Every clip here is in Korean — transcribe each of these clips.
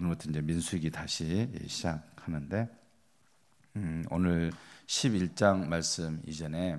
오늘부터 이제 민수기 다시 시작하는데 오늘 11장 말씀 이전에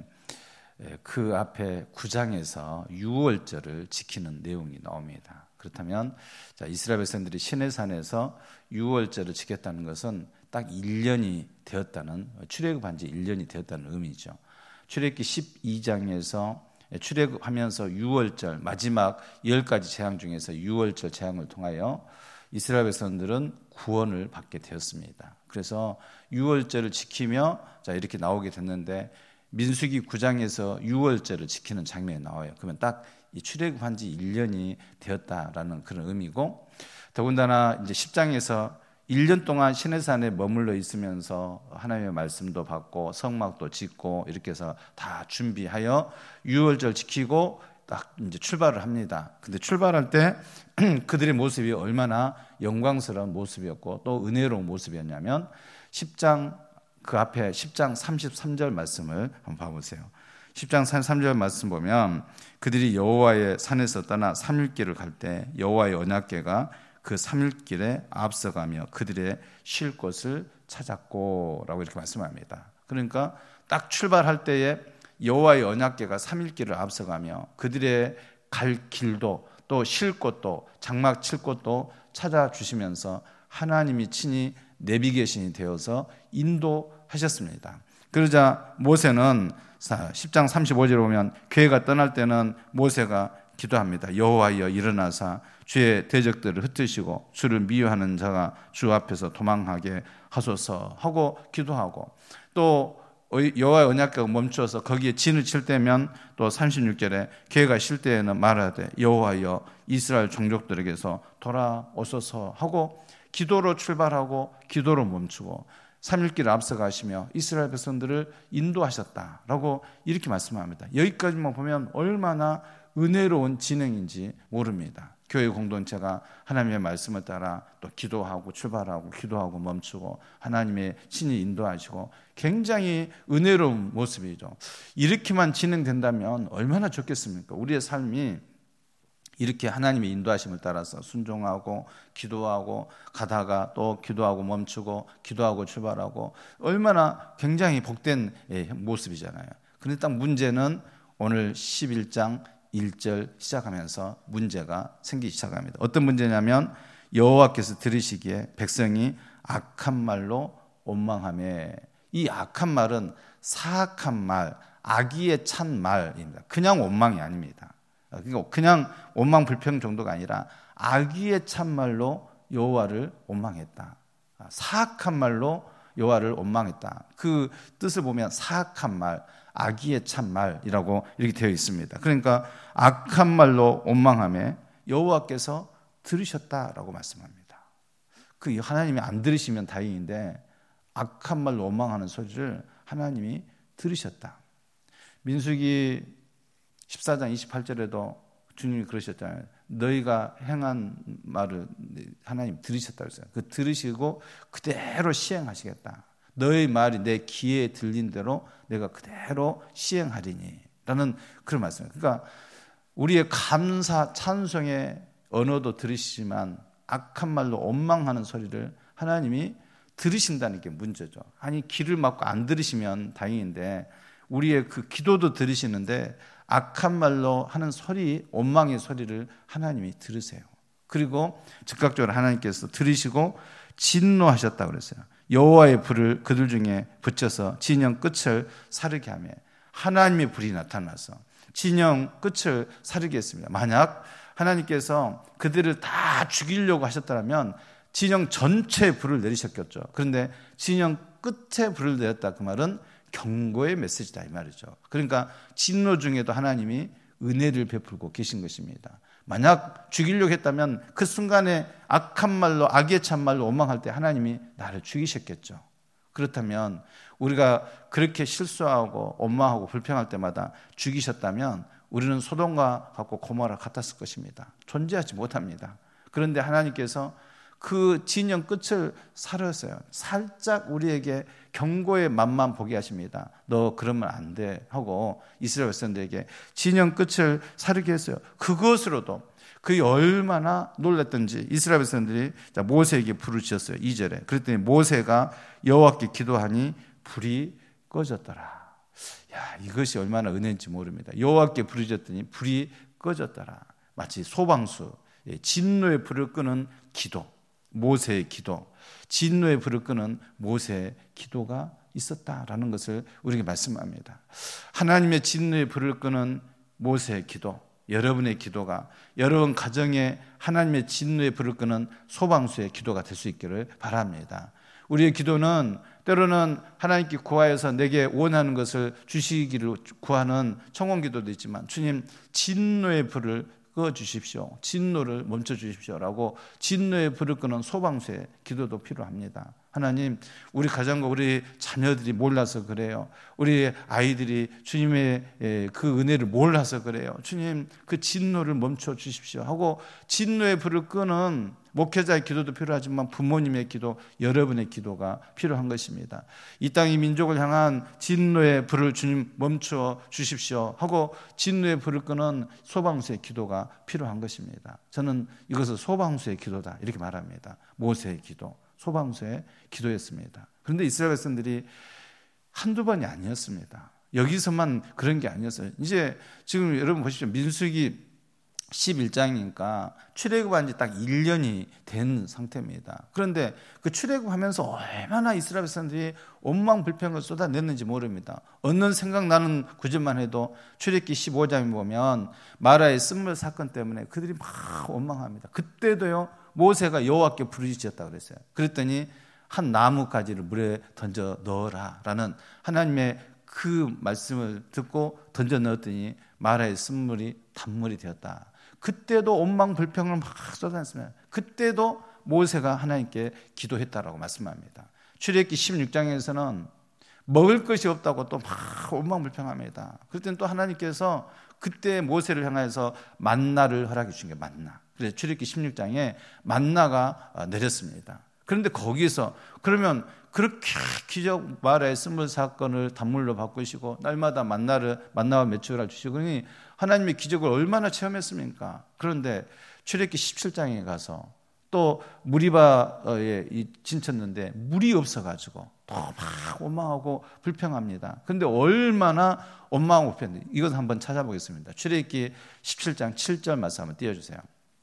그 앞에 9장에서 유월절을 지키는 내용이 나옵니다. 그렇다면 이스라엘 백성들이 시내산에서 유월절을 지켰다는 것은 딱 1년이 되었다는, 출애굽한 지 1년이 되었다는 의미죠. 출애굽기 12장에서 출애굽하면서 유월절 마지막 10가지 재앙 중에서 유월절 재앙을 통하여 이스라엘 백성들은 구원을 받게 되었습니다. 그래서 유월절을 지키며 이렇게 나오게 됐는데 민수기 9장에서 유월절을 지키는 장면이 나와요. 그러면 딱 이 출애굽한 지 1년이 되었다라는 그런 의미고, 더군다나 이제 10장에서 1년 동안 시내산에 머물러 있으면서 하나님의 말씀도 받고 성막도 짓고 이렇게 해서 다 준비하여 유월절 지키고 딱 이제 출발을 합니다. 근데 출발할 때 그들의 모습이 얼마나 영광스러운 모습이었고 또 은혜로운 모습이었냐면 10장 그 앞에 10장 33절 말씀을 한번 봐보세요. 10장 33절 말씀 보면 그들이 여호와의 산에서 떠나 3일길을 갈 때 여호와의 언약궤가 그 3일길에 앞서가며 그들의 쉴 곳을 찾았고 라고 이렇게 말씀합니다. 그러니까 딱 출발할 때에 여호와의 언약궤가 3일길을 앞서가며 그들의 갈 길도 또 쉴 곳도 장막 칠 곳도 찾아주시면서 하나님이 친히 내비게이션이 되어서 인도하셨습니다. 그러자 모세는 10장 35절에 보면 궤가 떠날 때는 모세가 기도합니다. 여호와여 일어나사 주의 대적들을 흩으시고 주를 미워하는 자가 주 앞에서 도망하게 하소서 하고 기도하고, 또 여호와의 언약궤가 멈추어서 거기에 진을 칠 때면 또 36절에 궤가 쉴 때에는 말하되 여호와여 이스라엘 종족들에게서 돌아오소서 하고 기도로 출발하고 기도로 멈추고 3일길을 앞서가시며 이스라엘 백성들을 인도하셨다라고 이렇게 말씀합니다. 여기까지만 보면 얼마나 은혜로운 진행인지 모릅니다. 교회 공동체가 하나님의 말씀을 따라 또 기도하고 출발하고 기도하고 멈추고 하나님의 친히 인도하시고 굉장히 은혜로운 모습이죠. 이렇게만 진행된다면 얼마나 좋겠습니까? 우리의 삶이 이렇게 하나님의 인도하심을 따라서 순종하고 기도하고 가다가 또 기도하고 멈추고 기도하고 출발하고 얼마나 굉장히 복된 모습이잖아요. 그런데 딱 문제는 오늘 11장 1절 시작하면서 문제가 생기기 시작합니다. 어떤 문제냐면 여호와께서 들으시기에 백성이 악한 말로 원망하며, 이 악한 말은 사악한 말, 악의에 찬 말입니다. 그냥 원망이 아닙니다. 그냥 원망 불평 정도가 아니라 악의에 찬 말로 여호와를 원망했다. 사악한 말로 여호와를 원망했다. 그 뜻을 보면 사악한 말, 악의에 찬 말이라고 이렇게 되어 있습니다. 그러니까 악한 말로 원망하며 여호와께서 들으셨다라고 말씀합니다. 그 하나님이 안 들으시면 다행인데 악한 말로 원망하는 소리를 하나님이 들으셨다. 민수기 14장 28절에도 주님이 그러셨잖아요. 너희가 행한 말을 하나님 들으셨다고 했어요. 그 들으시고 그대로 시행하시겠다. 너희 말이 내 귀에 들린 대로 내가 그대로 시행하리니 라는 그런 말씀이에요. 그러니까 우리의 감사 찬송의 언어도 들으시지만 악한 말로 원망하는 소리를 하나님이 들으신다는 게 문제죠. 아니 귀를 막고 안 들으시면 다행인데 우리의 그 기도도 들으시는데 악한 말로 하는 소리, 원망의 소리를 하나님이 들으세요. 그리고 즉각적으로 하나님께서 들으시고 진노하셨다고 그랬어요. 여호와의 불을 그들 중에 붙여서 진영 끝을 사르게 하며, 하나님의 불이 나타나서 진영 끝을 사르게 했습니다. 만약 하나님께서 그들을 다 죽이려고 하셨다면 진영 전체에 불을 내리셨겠죠. 그런데 진영 끝에 불을 내렸다, 그 말은 경고의 메시지다 이 말이죠. 그러니까 진노 중에도 하나님이 은혜를 베풀고 계신 것입니다. 만약 죽이려고 했다면 그 순간에 악한 말로 악의 찬 말로 원망할 때 하나님이 나를 죽이셨겠죠. 그렇다면 우리가 그렇게 실수하고 원망하고 불평할 때마다 죽이셨다면 우리는 소돔과 같고 고모라 같았을 것입니다. 존재하지 못합니다. 그런데 하나님께서 그 진영 끝을 사르셨어요. 살짝 우리에게 경고의 맛만 보게 하십니다. 너 그러면 안 돼 하고 이스라엘 백성들에게 진영 끝을 사르게 했어요. 그것으로도 그게 얼마나 놀랐던지 이스라엘 백성들이 모세에게 불을 지었어요. 2절에. 그랬더니 모세가 여호와께 기도하니 불이 꺼졌더라. 야, 이것이 얼마나 은혜인지 모릅니다. 여호와께 불을 지었더니 불이 꺼졌더라. 마치 소방수, 진노의 불을 끄는 기도, 모세의 기도, 진노의 불을 끄는 모세의 기도가 있었다라는 것을 우리에게 말씀합니다. 하나님의 진노의 불을 끄는 모세의 기도, 여러분의 기도가 여러분 가정에 하나님의 진노의 불을 끄는 소방수의 기도가 될 수 있기를 바랍니다. 우리의 기도는 때로는 하나님께 구하여서 내게 원하는 것을 주시기를 구하는 청혼 기도도 있지만, 주님 진노의 불을 꺼주십시오, 진노를 멈춰주십시오라고 진노의 불을 끄는 소방수의 기도도 필요합니다. 하나님, 우리 가정과 우리 자녀들이 몰라서 그래요. 우리 아이들이 주님의 그 은혜를 몰라서 그래요. 주님, 그 진노를 멈춰 주십시오 하고 진노의 불을 끄는 목회자의 기도도 필요하지만 부모님의 기도, 여러분의 기도가 필요한 것입니다. 이 땅의 민족을 향한 진노의 불을 주님 멈춰 주십시오 하고 진노의 불을 끄는 소방수의 기도가 필요한 것입니다. 저는 이것을 소방수의 기도다 이렇게 말합니다. 모세의 기도, 소방수의 기도였습니다. 그런데 이스라엘 백성들이 한두 번이 아니었습니다. 여기서만 그런 게 아니었어요. 이제 지금 여러분 보십시오. 민수기 11장이니까 출애굽한 지 딱 1년이 된 상태입니다. 그런데 그 출애굽하면서 얼마나 이스라엘 백성들이 원망불평을 쏟아냈는지 모릅니다. 얻는 생각나는 구절만 해도 출애굽기 15장에 보면 마라의 쓴물 사건 때문에 그들이 막 원망합니다. 그때도요, 모세가 여호와께 부르짖었다고 그랬어요. 그랬더니 한 나뭇가지를 물에 던져 넣어라라는 하나님의 그 말씀을 듣고 던져 넣었더니 마라의 쓴물이 단물이 되었다. 그때도 원망불평을 막 쏟아냈습니다. 그때도 모세가 하나님께 기도했다라고 말씀합니다. 출애굽기 16장에서는 먹을 것이 없다고 또 막 원망불평합니다. 그랬더니 또 하나님께서 그때 모세를 향해서 만나를 허락해 주신 게 만나. 그래서 출애굽기 16장에 만나가 내렸습니다. 그런데 거기서 그러면 그렇게 기적 마라의 쓴물 사건을 단물로 바꾸시고 날마다 만나와 메추라를 주시고 그러니 하나님의 기적을 얼마나 체험했습니까? 그런데 출애굽기 17장에 가서 또 무리바에 진쳤는데 물이 없어가지고 또 막 원망하고 불평합니다. 그런데 얼마나 원망하고 불평했는지 이것을 한번 찾아보겠습니다. 출애굽기 17장 7절 말씀 한번 띄워주세요.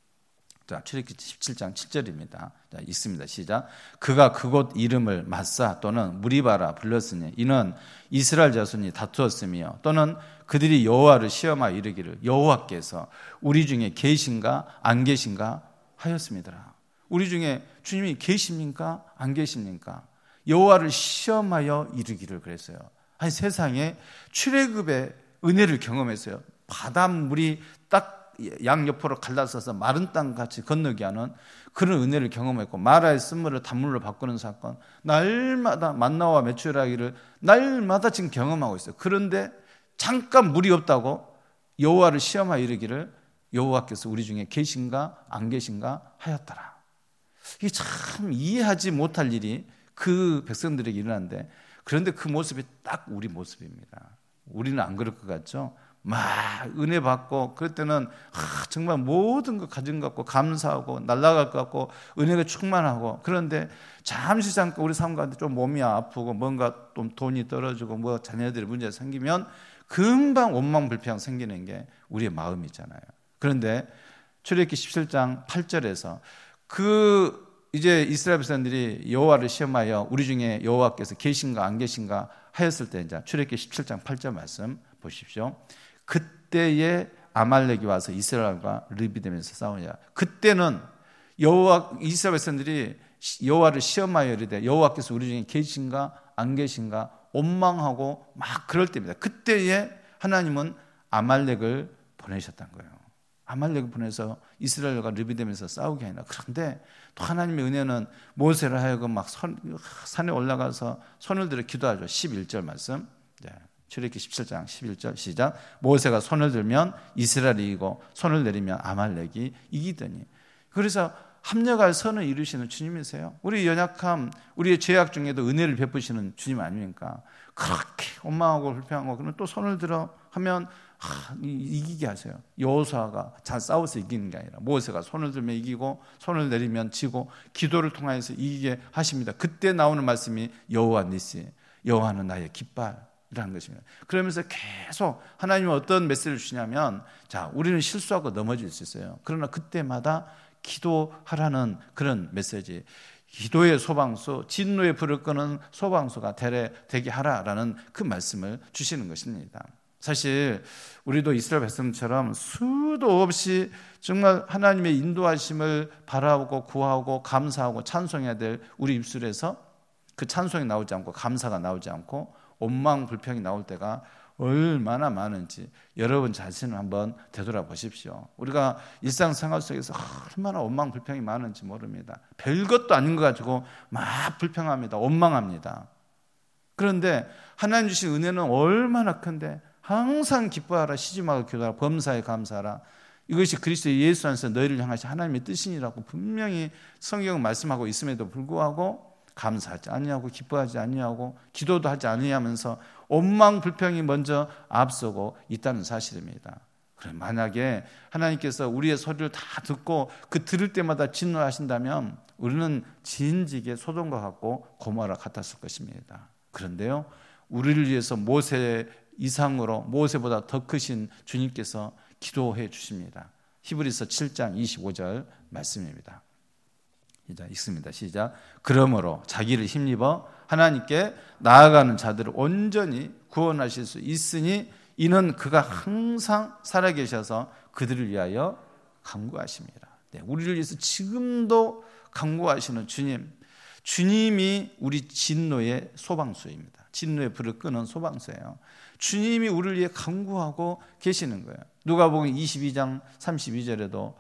자, 출애굽기 17장 7절입니다. 자, 있습니다. 시작. 그가 그곳 이름을 마사 또는 무리바라 불렀으니 이는 이스라엘 자손이 다투었으며 또는 그들이 여호와를 시험하여 이르기를 여호와께서 우리 중에 계신가 안 계신가 하였습니다. 우리 중에 주님이 계십니까 안 계십니까? 여호와를 시험하여 이르기를 그랬어요. 아니, 세상에 출애굽의 은혜를 경험했어요. 바닷물이 딱 양옆으로 갈라서서 마른 땅같이 건너게 하는 그런 은혜를 경험했고, 마라의 쓴물을 단물로 바꾸는 사건, 날마다 만나와 메추라기를 날마다 지금 경험하고 있어요. 그런데 잠깐 물이 없다고 여호와를 시험하여 이르기를 여호와께서 우리 중에 계신가 안 계신가 하였더라. 이게 참 이해하지 못할 일이 그 백성들에게 일어났는데, 그런데 그 모습이 딱 우리 모습입니다. 우리는 안 그럴 것 같죠? 막 은혜 받고 그럴 때는 정말 모든 거 가진 것 같고 감사하고 날아갈 것 같고 은혜가 충만하고, 그런데 잠시 잠깐 우리 삶 가운데 좀 몸이 아프고 뭔가 좀 돈이 떨어지고 뭐 자녀들의 문제가 생기면 금방 원망불평 생기는 게 우리의 마음이잖아요. 그런데 출애굽기 17장 8절에서 이제 이스라엘 백성들이 여호와를 시험하여 우리 중에 여호와께서 계신가 안 계신가 하였을 때, 이제 출애굽기 17장 8절 말씀 보십시오. 그때에 아말렉이 와서 이스라엘과 르비딤에서 싸우냐. 그때는 이스라엘 백성들이 여호와를 시험하여 이르되 여호와께서 우리 중에 계신가 안 계신가 원망하고 막 그럴 때입니다. 그때에 하나님은 아말렉을 보내셨다는 거예요. 아말렉을 보내서 이스라엘과 르비딤에서 싸우게 하나. 그런데 또 하나님의 은혜는 모세를 하여금 막 산에 올라가서 손을 들어 기도하죠. 11절 말씀. 출애굽기 17장 11절 시작. 모세가 손을 들면 이스라엘이 이기고 손을 내리면 아말렉이 이기더니. 그래서 합력할 선을 이루시는 주님이세요. 우리 연약함, 우리의 죄악 중에도 은혜를 베푸시는 주님 아닙니까? 그렇게 원망하고 불평하고 그러면 또 손을 들어 하면 이기게 하세요. 여호수아가 잘 싸워서 이기는 게 아니라 모세가 손을 들면 이기고 손을 내리면 지고 기도를 통해서 이기게 하십니다. 그때 나오는 말씀이 여호와 니시, 여호와는 나의 깃발이라는 것입니다. 그러면서 계속 하나님은 어떤 메시지를 주시냐면, 자, 우리는 실수하고 넘어질 수 있어요. 그러나 그때마다 기도하라는 그런 메시지, 기도의 소방수, 진노의 불을 끄는 소방수가 되게 하라라는 그 말씀을 주시는 것입니다. 사실 우리도 이스라엘 백성처럼 수도 없이 정말 하나님의 인도하심을 바라보고 구하고 감사하고 찬송해야 될 우리 입술에서 그 찬송이 나오지 않고 감사가 나오지 않고 원망불평이 나올 때가 얼마나 많은지 여러분 자신을 한번 되돌아보십시오. 우리가 일상생활 속에서 얼마나 원망불평이 많은지 모릅니다. 별것도 아닌 거 가지고 막 불평합니다. 원망합니다. 그런데 하나님 주신 은혜는 얼마나 큰데, 항상 기뻐하라, 쉬지마고 기도하라, 범사에 감사하라. 이것이 그리스도 예수 안에서 너희를 향하신 하나님의 뜻이니라고 분명히 성경은 말씀하고 있음에도 불구하고 감사하지 아니하고 기뻐하지 아니하고 기도도 하지 아니하면서 원망불평이 먼저 앞서고 있다는 사실입니다. 그럼 만약에 하나님께서 우리의 소리를 다 듣고 그 들을 때마다 진노하신다면 우리는 진직의 소돔과 같고 고모라 같았을 것입니다. 그런데요, 우리를 위해서 모세 이상으로 모세보다 더 크신 주님께서 기도해 주십니다. 히브리서 7장 25절 말씀입니다. 읽습니다. 시작. 그러므로 자기를 힘입어 하나님께 나아가는 자들을 온전히 구원하실 수 있으니 이는 그가 항상 살아계셔서 그들을 위하여 간구하십니다. 네, 우리를 위해서 지금도 간구하시는 주님이 우리 진노의 소방수입니다. 진노의 불을 끄는 소방수예요. 주님이 우리를 위해 간구하고 계시는 거예요. 누가복음 22장 32절에도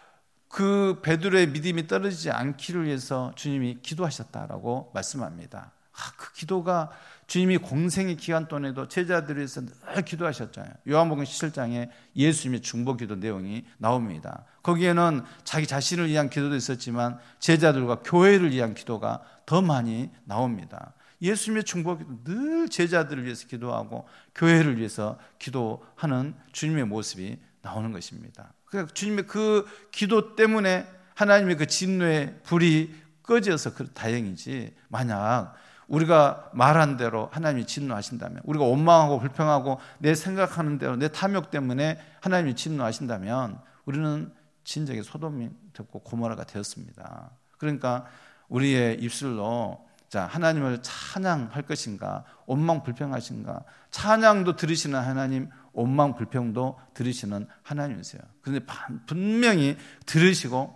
그 베드로의 믿음이 떨어지지 않기를 위해서 주님이 기도하셨다라고 말씀합니다. 그 기도가 주님이 공생의 기간 동안에도 제자들을 위해서 늘 기도하셨잖아요. 요한복음 17장에 예수님의 중보기도 내용이 나옵니다. 거기에는 자기 자신을 위한 기도도 있었지만 제자들과 교회를 위한 기도가 더 많이 나옵니다. 예수님의 중보기도 늘 제자들을 위해서 기도하고 교회를 위해서 기도하는 주님의 모습이 나오는 것입니다. 그러니까 주님의 그 기도 때문에 하나님의 그 진노의 불이 꺼져서 다행이지, 만약 우리가 말한 대로 하나님이 진노하신다면, 우리가 원망하고 불평하고 내 생각하는 대로 내 탐욕 때문에 하나님이 진노하신다면 우리는 진정의 소돔이 됐고 고모라가 되었습니다. 그러니까 우리의 입술로 자, 하나님을 찬양할 것인가, 원망 불평하신가. 찬양도 들으시는 하나님, 원망 불평도 들으시는 하나님이세요. 그런데 분명히 들으시고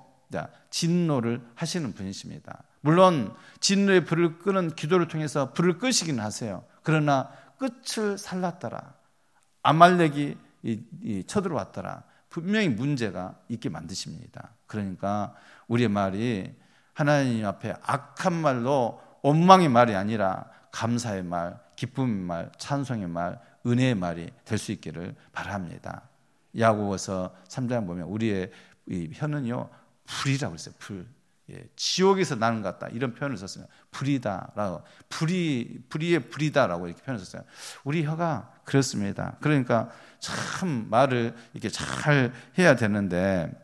진노를 하시는 분이십니다. 물론 진노의 불을 끄는 기도를 통해서 불을 끄시긴 하세요. 그러나 끝을 살랐더라, 아말렉이 쳐들어왔더라, 분명히 문제가 있게 만드십니다. 그러니까 우리의 말이 하나님 앞에 악한 말로 원망의 말이 아니라 감사의 말, 기쁨의 말, 찬송의 말, 은혜의 말이 될 수 있기를 바랍니다. 야고보서 3장에 보면 우리의 혀는요 불이라고 했어요. 불. 지옥에서 나는 것 같다, 이런 표현을 썼어요. 불이다라고, 불이의 불이다라고 이렇게 표현을 썼어요. 우리 혀가 그렇습니다. 그러니까 참 말을 이렇게 잘 해야 되는데,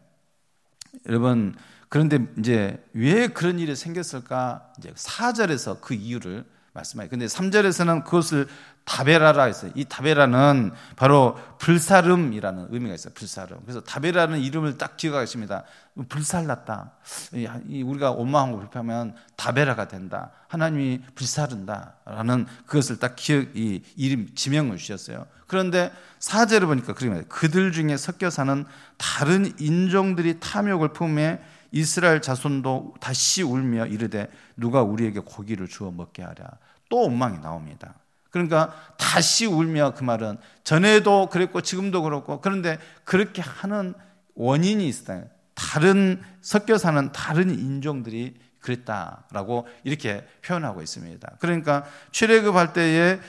여러분, 그런데 이제 왜 그런 일이 생겼을까? 이제 4절에서 그 이유를 말씀해요. 근데 3절에서는 그것을 다베라라 했어요. 이 다베라는 바로 불사름이라는 의미가 있어요. 불사름. 그래서 다베라는 이름을 딱 기억하십니다. 불살났다. 우리가 원망하고 불평하면 다베라가 된다. 하나님이 불사른다라는 그것을 딱 이름 지명을 주셨어요. 그런데 4절을 보니까 그렇게 말해요. 그들 중에 섞여 사는 다른 인종들이 탐욕을 품에 이스라엘 자손도 다시 울며 이르되 누가 우리에게 고기를 주어 먹게 하랴. 또 원망이 나옵니다. 그러니까 다시 울며, 그 말은 전에도 그랬고 지금도 그렇고, 그런데 그렇게 하는 원인이 있어요. 다른 섞여 사는 다른 인종들이 그랬다라고 이렇게 표현하고 있습니다. 그러니까 출애굽할 때에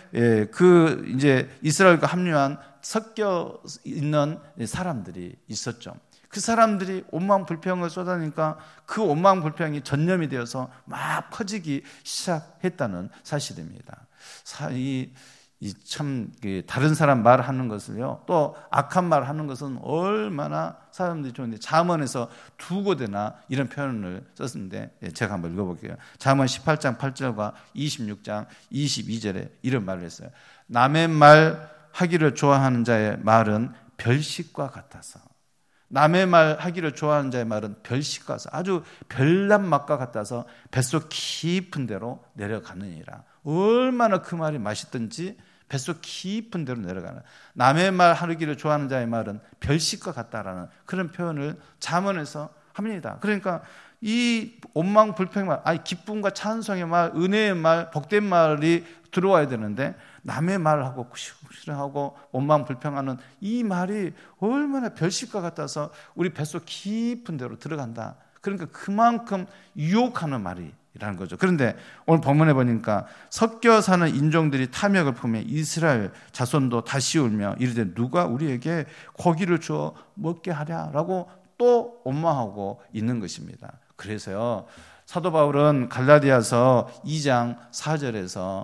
그 이제 이스라엘과 합류한 섞여 있는 사람들이 있었죠. 그 사람들이 원망 불평을 쏟아내니까 그 원망 불평이 전염이 되어서 막 퍼지기 시작했다는 사실입니다. 참 다른 사람 말하는 것을요, 또 악한 말 하는 것은 얼마나 사람들이 좋은데, 잠언에서 2곳에나 이런 표현을 썼는데, 제가 한번 읽어볼게요. 잠언 18장 8절과 26장 22절에 이런 말을 했어요. 남의 말 하기를 좋아하는 자의 말은 별식과 같아서, 남의 말 하기를 좋아하는 자의 말은 별식과 같아서, 아주 별난 맛과 같아서 뱃속 깊은 데로 내려가느니라. 얼마나 그 말이 맛있든지 뱃속 깊은 데로 내려가는, 남의 말 하기를 좋아하는 자의 말은 별식과 같다라는 그런 표현을 잠언에서 합니다. 그러니까 이 원망불평의 말, 아니 기쁨과 찬송의 말, 은혜의 말, 복된 말이 들어와야 되는데, 남의 말하고 싫어하고 원망불평하는 이 말이 얼마나 별식과 같아서 우리 뱃속 깊은 데로 들어간다. 그러니까 그만큼 유혹하는 말이라는 거죠. 그런데 오늘 본문에 보니까 섞여 사는 인종들이 탐욕을 품에 이스라엘 자손도 다시 울며 이르되 누가 우리에게 고기를 주어 먹게 하랴라고 또 원망하고 있는 것입니다. 그래서요, 사도 바울은 갈라디아서 2장 4절에서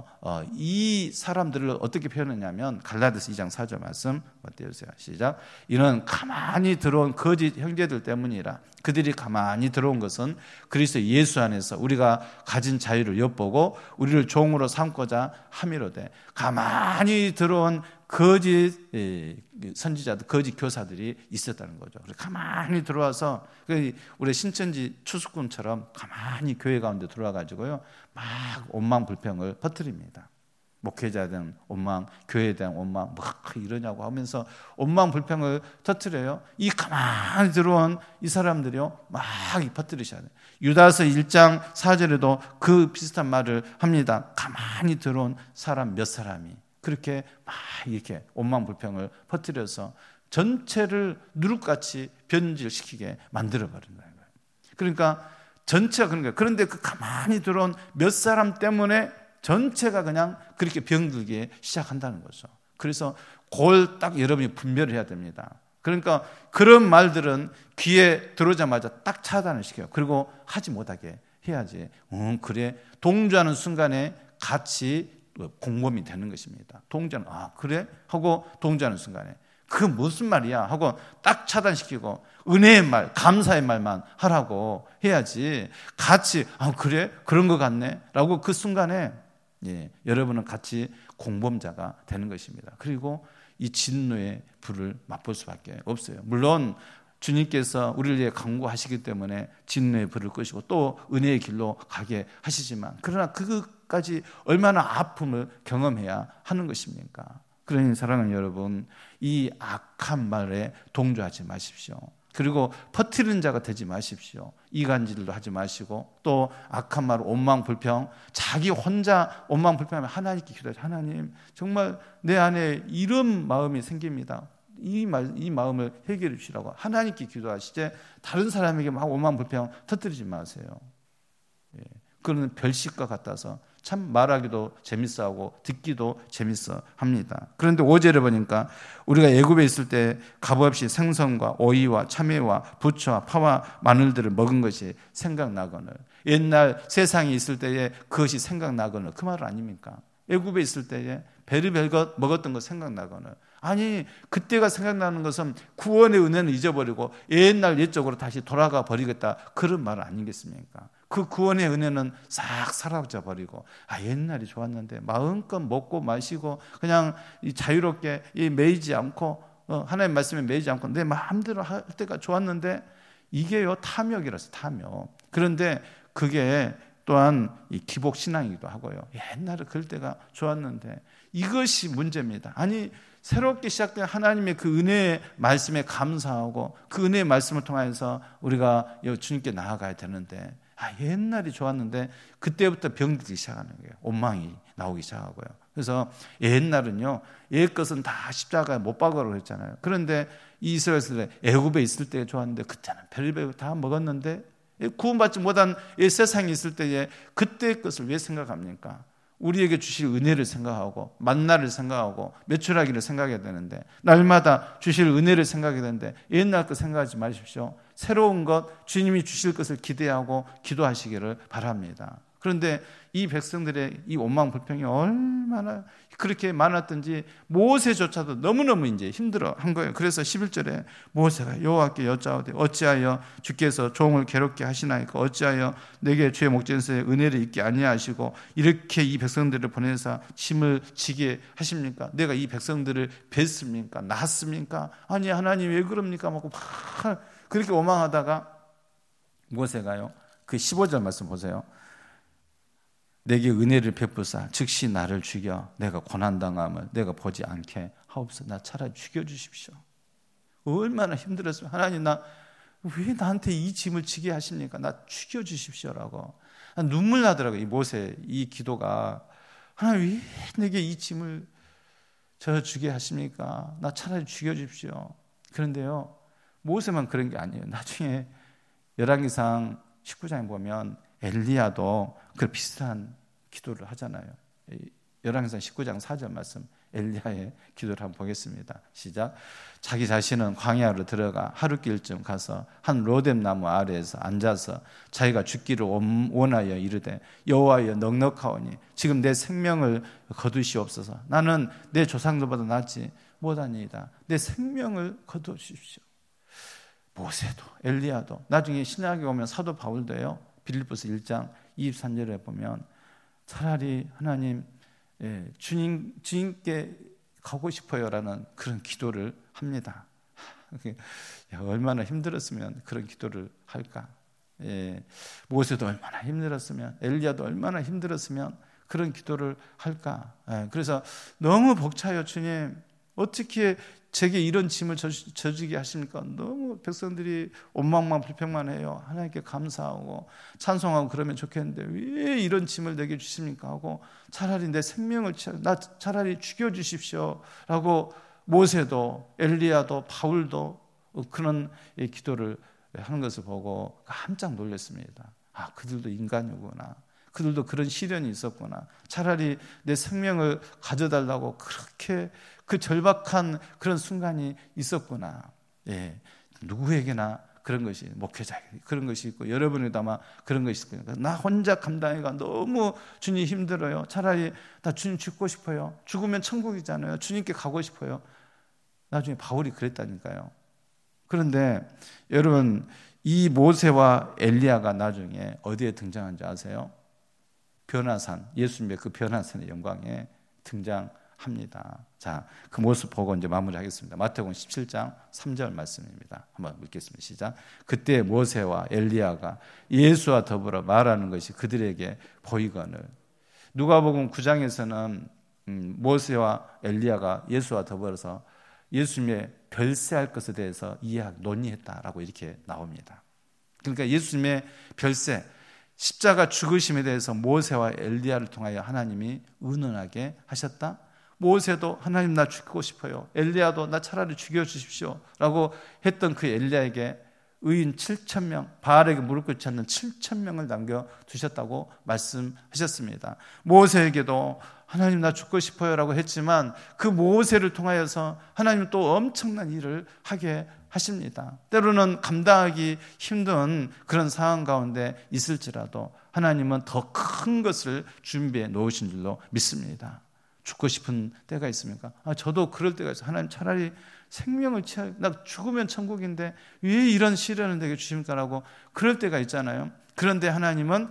이 사람들을 어떻게 표현했냐면, 갈라디아서 2장 4절 말씀 띄워주세요. 시작. 이는 가만히 들어온 거짓 형제들 때문이라. 그들이 가만히 들어온 것은 그리스도 예수 안에서 우리가 가진 자유를 엿보고 우리를 종으로 삼고자 함이로되, 가만히 들어온 거짓 선지자들, 거짓 교사들이 있었다는 거죠. 가만히 들어와서 우리 신천지 추수꾼처럼 가만히 교회 가운데 들어와 가지고요, 막 원망불평을 퍼뜨립니다. 목회자에 대한 원망, 교회에 대한 원망, 뭐 이러냐고 하면서 원망불평을 터뜨려요. 이 가만히 들어온 이 사람들이요, 막 퍼뜨리셔야 돼요. 유다서 1장 4절에도 그 비슷한 말을 합니다. 가만히 들어온 사람 몇 사람이 그렇게 막 이렇게 원망불평을 퍼뜨려서 전체를 누룩같이 변질시키게 만들어버린다는 거예요. 그러니까 전체가 그런 거예요. 그런데 그 가만히 들어온 몇 사람 때문에 전체가 그냥 그렇게 병들기 시작한다는 거죠. 그래서 그걸 딱 여러분이 분별을 해야 됩니다. 그러니까 그런 말들은 귀에 들어오자마자 딱 차단을 시켜요. 그리고 하지 못하게 해야지. 그래. 동조하는 순간에 같이 공범이 되는 것입니다. 동조는, 그래? 하고 동조하는 순간에 그 무슨 말이야? 하고 딱 차단시키고 은혜의 말, 감사의 말만 하라고 해야지, 같이 그래? 그런 것 같네? 라고 그 순간에 여러분은 같이 공범자가 되는 것입니다. 그리고 이 진노의 불을 맛볼 수밖에 없어요. 물론 주님께서 우리를 위해 강구하시기 때문에 진노의 불을 끄시고 또 은혜의 길로 가게 하시지만, 그러나 그것까지 얼마나 아픔을 경험해야 하는 것입니까? 그러니 사랑하는 여러분, 이 악한 말에 동조하지 마십시오. 그리고 퍼뜨리는 자가 되지 마십시오. 이간질도 하지 마시고, 또 악한 말, 원망불평, 자기 혼자 원망불평하면 하나님께 기도하죠. 하나님, 정말 내 안에 이런 마음이 생깁니다. 이 마음을 해결해 주시라고 하나님께 기도하시되, 다른 사람에게 막 원망불평 터뜨리지 마세요. 그거는 별식과 같아서 참 말하기도 재밌어하고 듣기도 재밌어합니다. 그런데 5절에 보니까 우리가 애굽에 있을 때 값없이 생선과 오이와 참외와 부추와 파와 마늘들을 먹은 것이 생각나거늘, 옛날 세상에 있을 때에 그것이 생각나거늘, 그 말은 아닙니까? 애굽에 있을 때에 별의별 것 먹었던 거 생각나거늘, 아니 그때가 생각나는 것은 구원의 은혜는 잊어버리고 옛날 옛적으로 다시 돌아가 버리겠다, 그런 말은 아니겠습니까? 그 구원의 은혜는 싹 사라져 버리고, 옛날이 좋았는데 마음껏 먹고 마시고 그냥 자유롭게 매이지 않고, 하나님 말씀에 매이지 않고 내 마음대로 할 때가 좋았는데, 이게요 탐욕이라서 탐욕. 그런데 그게 또한 이 기복 신앙이기도 하고요. 옛날에 그럴 때가 좋았는데, 이것이 문제입니다. 아니 새롭게 시작된 하나님의 그 은혜의 말씀에 감사하고 그 은혜의 말씀을 통해서 우리가 주님께 나아가야 되는데, 옛날이 좋았는데 그때부터 병들기 시작하는 거예요. 원망이 나오기 시작하고요. 그래서 옛날은요, 옛 것은 다 십자가에 못 박으라고 했잖아요. 그런데 이스라엘에 애굽에 있을 때 좋았는데, 그때는 별별 다 먹었는데, 구원받지 못한 세상에 있을 때에 그때의 것을 왜 생각합니까? 우리에게 주실 은혜를 생각하고 만나를 생각하고 매출하기를 생각해야 되는데, 날마다 주실 은혜를 생각해야 되는데 옛날 것 생각하지 마십시오. 새로운 것, 주님이 주실 것을 기대하고 기도하시기를 바랍니다. 그런데 이 백성들의 이 원망 불평이 얼마나 그렇게 많았던지 모세조차도 너무너무 이제 힘들어 한 거예요. 그래서 11절에 모세가 여호와께 여짜오되 어찌하여 주께서 종을 괴롭게 하시나이까 어찌하여 내게 주의 목전에서 은혜를 잊게 아니하시고 이렇게 이 백성들을 보내서 짐을 지게 하십니까? 내가 이 백성들을 뵀습니까? 낳았습니까? 아니 하나님 왜 그럽니까? 막 그렇게 원망하다가 모세가요 그 15절 말씀 보세요. 내게 은혜를 베푸사 즉시 나를 죽여 내가 고난당함을 내가 보지 않게 하옵소서. 나 차라리 죽여주십시오. 얼마나 힘들었으면 하나님 나 왜 나한테 이 짐을 지게 하십니까? 나 죽여주십시오라고 눈물 나더라고요. 이 모세 이 기도가 하나님 왜 내게 이 짐을 저 주게 하십니까? 나 차라리 죽여주십시오. 그런데요 모세만 그런 게 아니에요. 나중에 열왕기상 19장에 보면 엘리야도 그 비슷한 기도를 하잖아요. 열왕기상 19장 4절 말씀 엘리야의 기도를 한번 보겠습니다. 시작. 자기 자신은 광야로 들어가 하루길쯤 가서 한 로뎀 나무 아래에서 앉아서 자기가 죽기를 원하여 이르되 여호와여 넉넉하오니 지금 내 생명을 거두시옵소서. 나는 내 조상들보다 낫지 못하니이다. 내 생명을 거두십시오. 모세도 엘리야도 나중에 신약에 오면 사도 바울도요. 빌립보서 1장 23절에 보면 차라리 하나님 주님께 가고 싶어요라는 그런 기도를 합니다. 얼마나 힘들었으면 그런 기도를 할까? 모세도 얼마나 힘들었으면 엘리야도 얼마나 힘들었으면 그런 기도를 할까? 그래서 너무 벅차요. 주님 어떻게 제게 이런 짐을 져주게 하십니까? 너무 백성들이 원망만 불평만 해요. 하나님께 감사하고 찬송하고 그러면 좋겠는데 왜 이런 짐을 내게 주십니까? 하고 차라리 내 생명을 나 차라리 죽여주십시오 라고 모세도 엘리야도 바울도 그런 기도를 하는 것을 보고 깜짝 놀랐습니다. 아, 그들도 인간이구나. 그들도 그런 시련이 있었구나. 차라리 내 생명을 가져달라고 그렇게 그 절박한 그런 순간이 있었구나. 누구에게나 그런 것이 목회자에게 그런 것이 있고 여러분에게도 아마 그런 것이 있을 거예요. 나 혼자 감당하기가 너무 주님 힘들어요. 차라리 나 주님 죽고 싶어요. 죽으면 천국이잖아요. 주님께 가고 싶어요. 나중에 바울이 그랬다니까요. 그런데 여러분 이 모세와 엘리야가 나중에 어디에 등장한지 아세요? 변화산, 예수님의 그 변화산의 영광에 등장합니다. 자, 그 모습 보고 이제 마무리하겠습니다. 마태복음 17장 3절 말씀입니다. 한번 읽겠습니다. 시작. 그때 모세와 엘리야가 예수와 더불어 말하는 것이 그들에게 보이거늘. 누가복음 9장에서는 모세와 엘리야가 예수와 더불어서 예수님의 별세할 것에 대해서 논의했다라고 이렇게 나옵니다. 그러니까 예수님의 별세, 십자가 죽으심에 대해서 모세와 엘리야를 통하여 하나님이 의논하게 하셨다. 모세도 하나님 나 죽고 싶어요. 엘리야도 나 차라리 죽여주십시오 라고 했던 그 엘리야에게 의인 7,000명, 바알에게 무릎 꿇지 않는 7,000명을 남겨두셨다고 말씀하셨습니다. 모세에게도 하나님 나 죽고 싶어요 라고 했지만 그 모세를 통하여서 하나님 또 엄청난 일을 하게 하십니다. 때로는 감당하기 힘든 그런 상황 가운데 있을지라도 하나님은 더 큰 것을 준비해 놓으신 줄로 믿습니다. 죽고 싶은 때가 있습니까? 저도 그럴 때가 있어요. 하나님 차라리 생명을 나 죽으면 천국인데 왜 이런 시련을 내게 주십니까라고 그럴 때가 있잖아요. 그런데 하나님은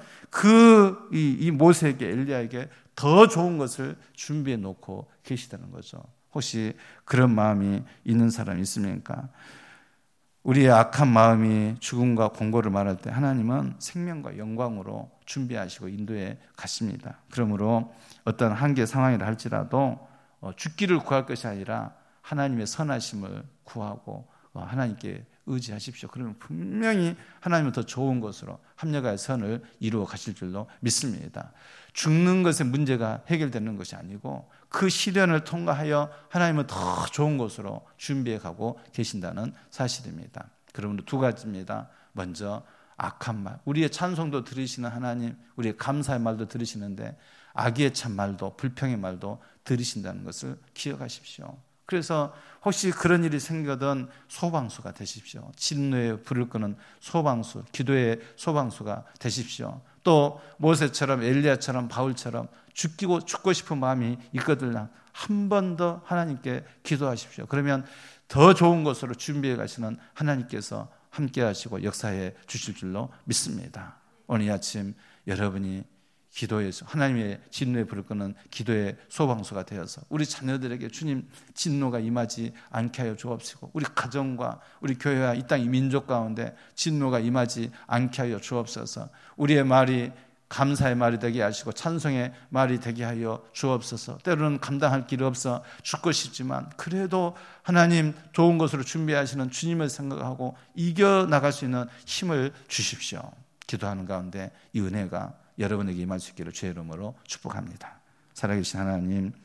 이 모세에게 엘리야에게 더 좋은 것을 준비해 놓고 계시다는 거죠. 혹시 그런 마음이 있는 사람이 있습니까? 우리의 악한 마음이 죽음과 공고를 말할 때 하나님은 생명과 영광으로 준비하시고 인도해 가십니다. 그러므로 어떤 한계 상황이라 할지라도 죽기를 구할 것이 아니라 하나님의 선하심을 구하고 하나님께 의지하십시오. 그러면 분명히 하나님은 더 좋은 것으로 합력하여 선을 이루어 가실 줄로 믿습니다. 죽는 것의 문제가 해결되는 것이 아니고 그 시련을 통과하여 하나님은 더 좋은 것으로 준비해 가고 계신다는 사실입니다. 그러므로 두 가지입니다. 먼저 악한 말, 우리의 찬송도 들으시는 하나님, 우리의 감사의 말도 들으시는데 악의의 참 말도 불평의 말도 들으신다는 것을 기억하십시오. 그래서 혹시 그런 일이 생겨든 소방수가 되십시오. 진노에 불을 끄는 소방수, 기도의 소방수가 되십시오. 또 모세처럼 엘리야처럼 바울처럼 죽고 싶은 마음이 있거든요. 한 번 더 하나님께 기도하십시오. 그러면 더 좋은 것으로 준비해 가시는 하나님께서 함께 하시고 역사해 주실 줄로 믿습니다. 오늘 아침 여러분이 기도에서 하나님의 진노에 불을 끄는 기도의 소방수가 되어서 우리 자녀들에게 주님 진노가 임하지 않게 하여 주옵시고, 우리 가정과 우리 교회와 이 땅 이 민족 가운데 진노가 임하지 않게 하여 주옵소서. 우리의 말이 감사의 말이 되게 하시고 찬송의 말이 되게 하여 주옵소서. 때로는 감당할 길이 없어 죽고 싶지만 그래도 하나님 좋은 것으로 준비하시는 주님을 생각하고 이겨나갈 수 있는 힘을 주십시오. 기도하는 가운데 이 은혜가 여러분에게 임할 수 있기를 주의 이름으로 축복합니다. 살아계신 하나님,